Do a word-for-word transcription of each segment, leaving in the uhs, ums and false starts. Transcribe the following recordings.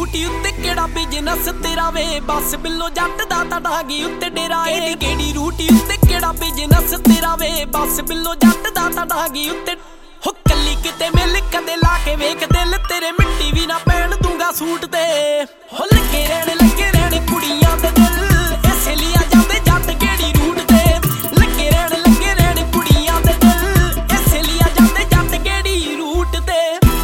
रूटी उत्ते केड़ा बिजनस तेरा वे बस बिल्लो जट दा ता डांगी उत्ते डेरा ए केड़ी रूटी उत्ते केड़ा बिजनस तेरा वे बस बिल्लो जट दा ता डांगी उत्ते हो कल्ली किते मिल कदे ला के वेख दिल तेरे मिट्टी भी ना पहन दूंगा सूट ते हो लगे रहने लगे रहने कुड़ियां दे दिल इसे लिया जांदे जट केड़ी रूट ते लगे रहने लगे रहने कुड़ियां दे दिल इसे लिया जांदे जट केड़ी रूट ते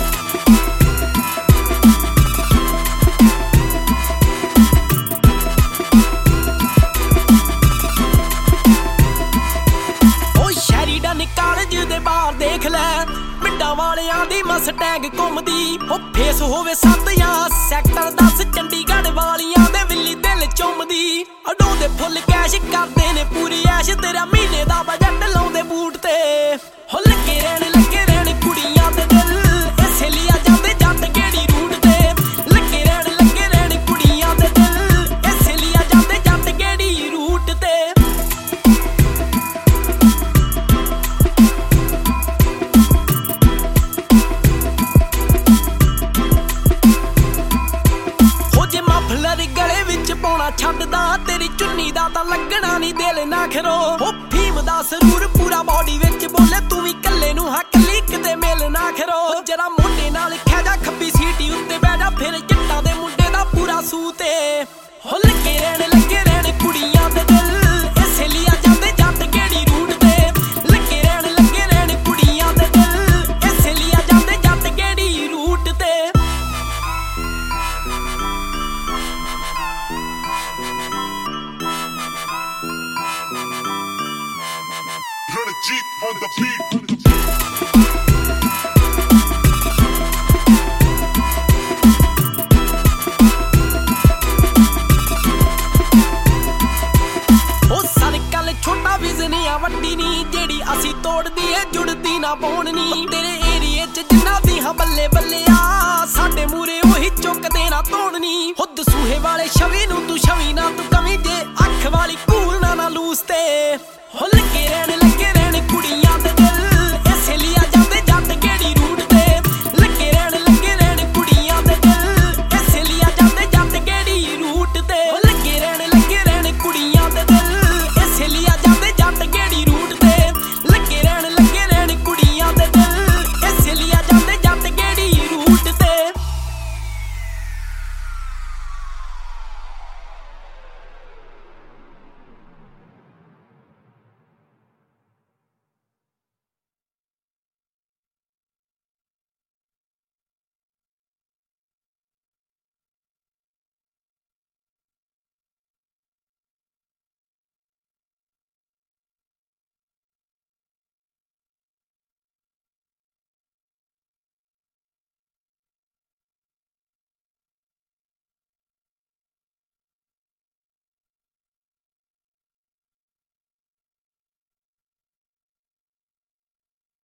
कालज दे बाहर देख लै पिंडां वालियां दी मस्टैंग घुमदी हो फेस होवे सत्त या सैक्टर दस चंडीगढ़ वालियां दे विल्ली दिल चुमदी अडोंदे फुल कैश करदे ने पूरी ऐश तेरा महीने दा बजट लाउंदे बूट ते हो लगे रहने लगे रहने कुड़ियां दे दिल इसे लिया जांदे जट केड़ी रूट ते लगे रहने लगे रहने कुड़ियां दे दिल इसे लिया जांदे जट केड़ी रूट ते गले विच पौना छड्डदा तेरी चुन्नी दा तां लगना नहीं दिल ना खरो ओ भीम दा सरूर पूरा बॉडी विच बोले तू भी कल्ले नूं हा कल्ली किते मिल ना खरो जरा मुंडे नाल खै जा खब्बी सीटी उत्ते बैठ जा फिर जट्टां दे मुंडे दा पूरा सूते हो लगे रहने लगे रहने कुड़ियां दे दिल इसे लिया जांदे जट केड़ी रूट ते लगे रहने लगे रहने कुड़ियां दे दिल इसे लिया जांदे जट केड़ी रूट ते Jeep on the beat. छोटा विजन या वड्डी नी जेड़ी असी तोड़दी है जुड़दी ना पौनी तेरे एरिए च जिन्ना दी हां बल्ले बल्ले आ साडे मूरे ओही चुकदे ना तोड़नी खुद सूहे वाले छवि नूं तू छवि ना तू कमी जे अख वाली कूल ना ना लूस ते हो लगे रहने